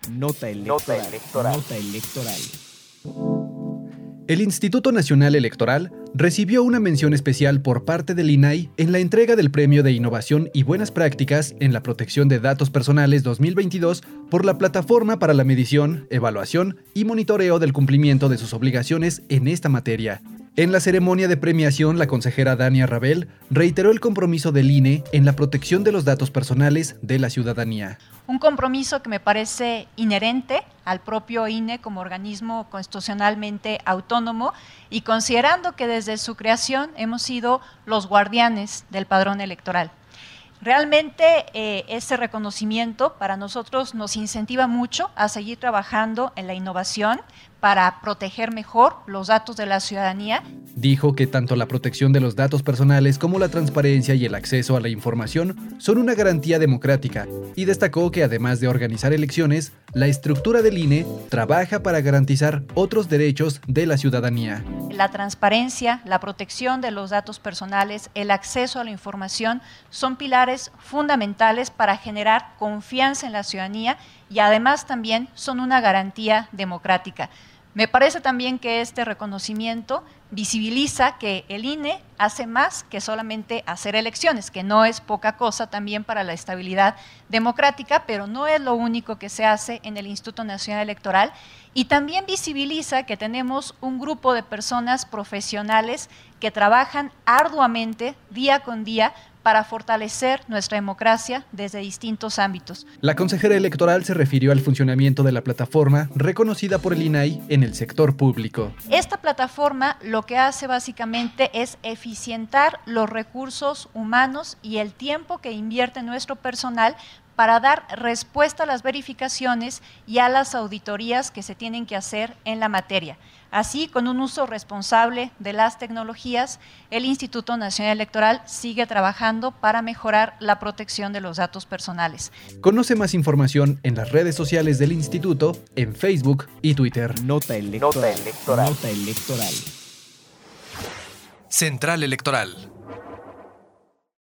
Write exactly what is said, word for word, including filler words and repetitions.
Nota electoral. Nota electoral. Nota electoral. El Instituto Nacional Electoral recibió una mención especial por parte del I N A I en la entrega del Premio de Innovación y Buenas Prácticas en la Protección de Datos Personales dos mil veintidós por la Plataforma para la Medición, Evaluación y Monitoreo del Cumplimiento de sus Obligaciones en esta materia. En la ceremonia de premiación, la consejera Dania Rabel reiteró el compromiso del I N E en la protección de los datos personales de la ciudadanía. Un compromiso que me parece inherente al propio I N E como organismo constitucionalmente autónomo y considerando que desde su creación hemos sido los guardianes del padrón electoral. Realmente eh, ese reconocimiento para nosotros nos incentiva mucho a seguir trabajando en la innovación para proteger mejor los datos de la ciudadanía. Dijo que tanto la protección de los datos personales como la transparencia y el acceso a la información son una garantía democrática y destacó que además de organizar elecciones, la estructura del I N E trabaja para garantizar otros derechos de la ciudadanía. La transparencia, la protección de los datos personales, el acceso a la información son pilares fundamentales para generar confianza en la ciudadanía y además también son una garantía democrática. Me parece también que este reconocimiento visibiliza que el I N E hace más que solamente hacer elecciones, que no es poca cosa también para la estabilidad democrática, pero no es lo único que se hace en el Instituto Nacional Electoral, y también visibiliza que tenemos un grupo de personas profesionales que trabajan arduamente día con día para fortalecer nuestra democracia desde distintos ámbitos. La consejera electoral se refirió al funcionamiento de la plataforma reconocida por el I N A I en el sector público. Esta plataforma lo que hace básicamente es eficientar los recursos humanos y el tiempo que invierte nuestro personal para dar respuesta a las verificaciones y a las auditorías que se tienen que hacer en la materia. Así, con un uso responsable de las tecnologías, el Instituto Nacional Electoral sigue trabajando para mejorar la protección de los datos personales. Conoce más información en las redes sociales del Instituto, en Facebook y Twitter. Nota electoral. Nota electoral. Nota electoral. Central Electoral.